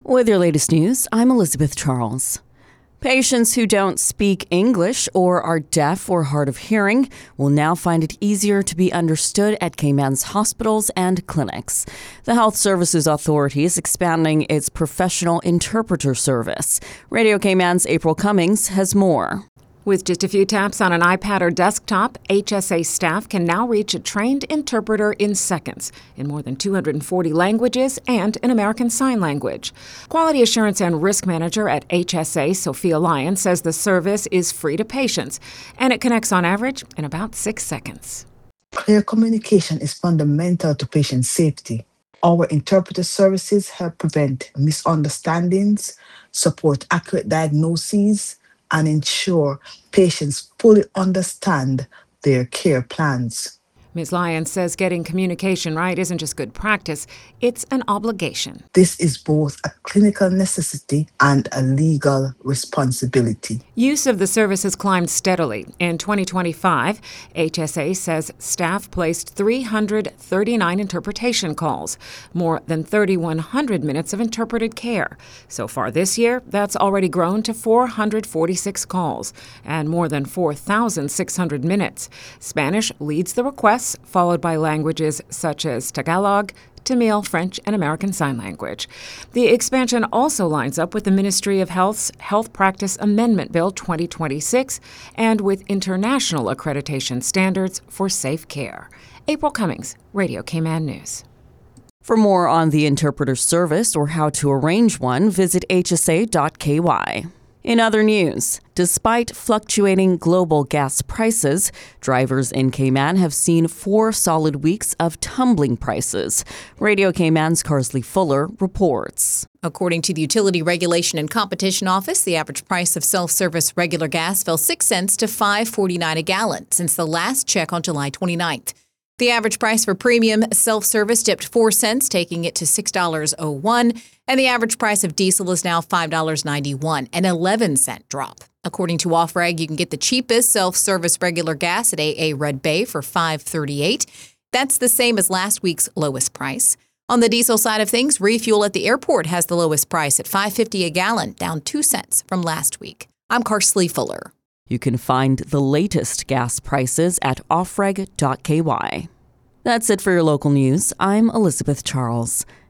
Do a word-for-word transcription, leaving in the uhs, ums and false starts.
With your latest news, I'm Elizabeth Charles. Patients who don't speak English or are deaf or hard of hearing will now find it easier to be understood at Cayman's hospitals and clinics. The Health Services Authority is expanding its professional interpreter service. Radio Cayman's April Cummings has more. With just a few taps on an iPad or desktop, H S A staff can now reach a trained interpreter in seconds in more than two hundred forty languages and in American Sign Language. Quality Assurance and Risk Manager at H S A, Sophia Lyon, says the service is free to patients, and it connects on average in about six seconds. Clear communication is fundamental to patient safety. Our interpreter services help prevent misunderstandings, support accurate diagnoses, and ensure patients fully understand their care plans. Miz Lyons says getting communication right isn't just good practice, it's an obligation. This is both a clinical necessity and a legal responsibility. Use of the service has climbed steadily. In twenty twenty-five, H S A says staff placed three hundred thirty-nine interpretation calls, more than three thousand one hundred minutes of interpreted care. So far this year, that's already grown to four hundred forty-six calls and more than four thousand six hundred minutes. Spanish leads the requests, followed by languages such as Tagalog, Tamil, French, and American Sign Language. The expansion also lines up with the Ministry of Health's Health Practice Amendment Bill twenty twenty-six and with international accreditation standards for safe care. April Cummings, Radio Cayman News. For more on the interpreter service or how to arrange one, visit H S A dot K Y. In other news, despite fluctuating global gas prices, drivers in Cayman have seen four solid weeks of tumbling prices. Radio Cayman's Carsley Fuller reports. According to the Utility Regulation and Competition Office, the average price of self-service regular gas fell six cents to five forty-nine a gallon since the last check on July twenty-ninth. The average price for premium self-service dipped four cents, taking it to six dollars and one cent, and the average price of diesel is now five dollars and ninety-one cents, an eleven cent drop. According to Offreg, you can get the cheapest self-service regular gas at A A Red Bay for five thirty-eight. That's the same as last week's lowest price. On the diesel side of things, refuel at the airport has the lowest price at five fifty a gallon, down two cents from last week. I'm Carsley Fuller. You can find the latest gas prices at offreg dot K Y. That's it for your local news. I'm Elizabeth Charles.